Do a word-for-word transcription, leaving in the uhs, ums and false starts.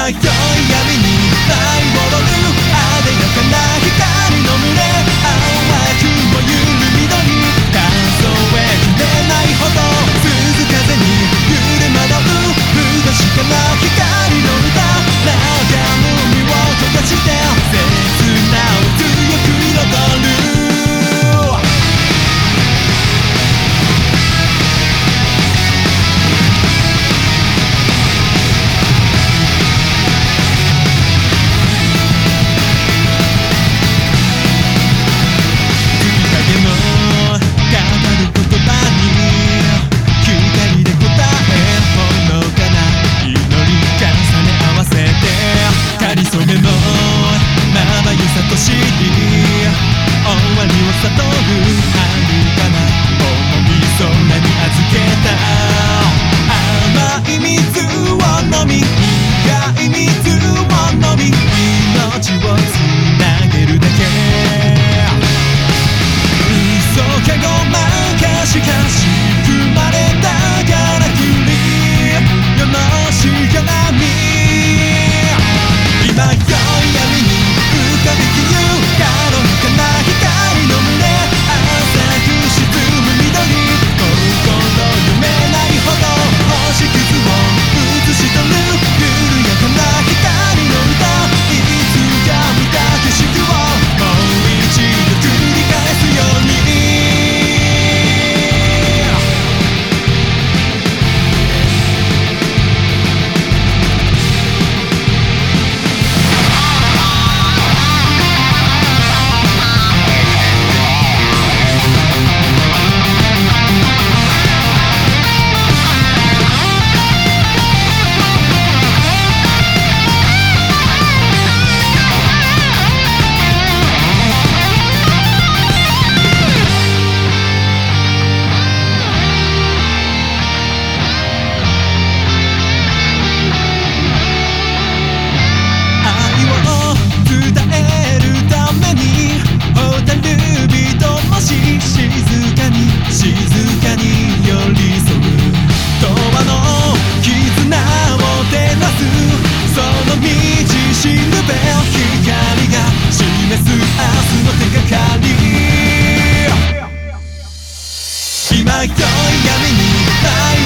今宵闇に舞い踊るあでやかな光の群れ淡く燃ゆる緑数えきれないほど鈴風に揺れ惑う不確かな光の歌眺む身を焦がして切なを強く彩る終わりを悟る遥かな重い空に預けた甘い水を飲み苦い水を飲み命をつなげるだけ嘘かごまかしかし組まれたからくり世のしがらみ今宵闇に浮かびきゆ軽やかな光の胸浅く沈む緑心読めないほど星屑を映し取る緩やかな光の歌いつか見た景色をもう一度繰り返すように静かに寄り添う永遠の絆を照らすその道しるべ光が示す明日の手がかり今宵闇に舞い